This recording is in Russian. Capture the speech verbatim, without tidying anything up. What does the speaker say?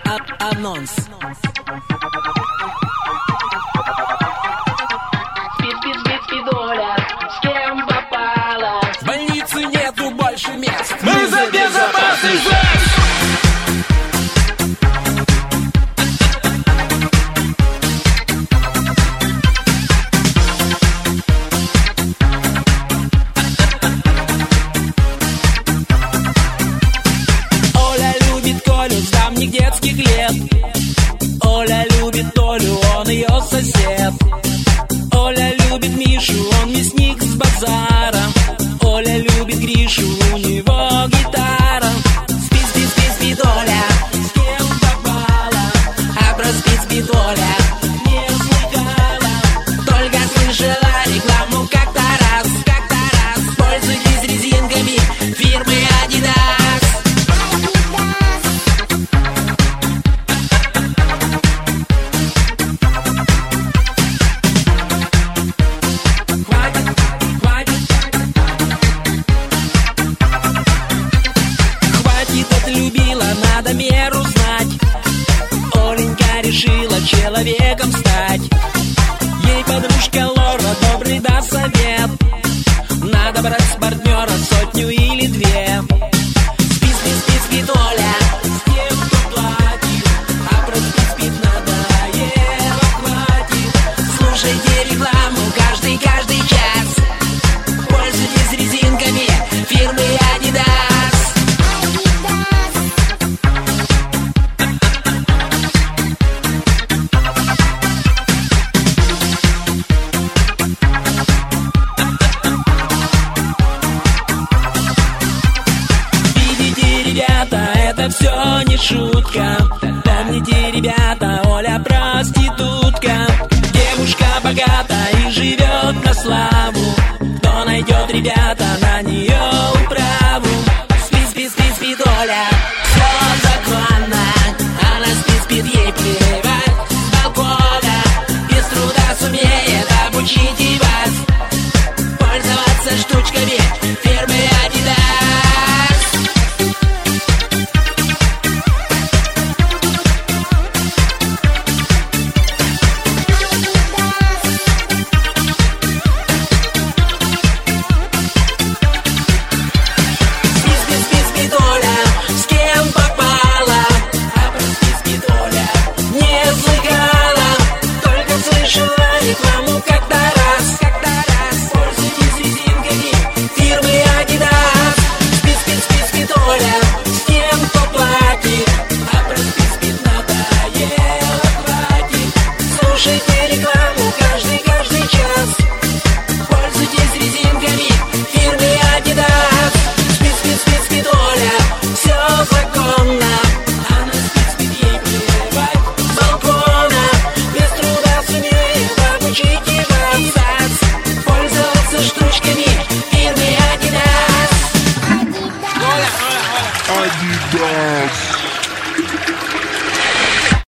Анонс. Спид-спид-спид-спидоля, с кем попала? В больнице нету больше мест. Мы за безопасный жест! Оля любит Колю с давних детских лет. Оля любит Толю, он ее сосед. Оля любит Мишу, он мясник с базара. Оля любит Гришу, у него гитара. Спит, спит, спит, спит Оля, с кем попала? А про спит, спит Оля не слыхала. Только слышала рекламу как-то раз, как-то раз. Пользуйтесь резинками фирмы Adidas. Хватит, хватит, хватит, отлюбила, надо меру знать. Оленька решила человеком стать. Ей подружка Лора добрый даст совет. Надо брать с партнера сотню или две. Спит, спит, спит, спит Оля, с кем поплатит? А про спит, спит надоело, хватит. Слушайте рекламу каждый, каждый час. Пользуйтесь резинками фирмы Adidas. Видите, ребята, это все не шутка. Помните, ребята, Оля проститутка. Девушка богата и живет на славу. Кто найдет, ребята, на нее управу? Спит, спит, спит, спит Оля, все законно. Она спит, спит, ей плевать с балкона. Без труда сумеет обучить и вас пользоваться штучками фирмы Adidas. Спит, спит, спит, спит Оля, с кем попала? А про спит, спит Оля не слыхала. Только слышала рекламу как-то раз, как-то раз. Пользуйтесь резинками фирмы Adidas. Спит, спит, спит, спит Оля, с кем поплатит? А про спит, спит надоело, хватит. Слушайте рекламу каждый, каждый час. Пользуйтесь резинками фирмы Adidas. Спит, спит, спит, спит Оля, все законно. Она спит, спит, ей плевать с балкона. Без труда сумеет обучить и вас пользоваться штучками фирмы Adidas. Adidas.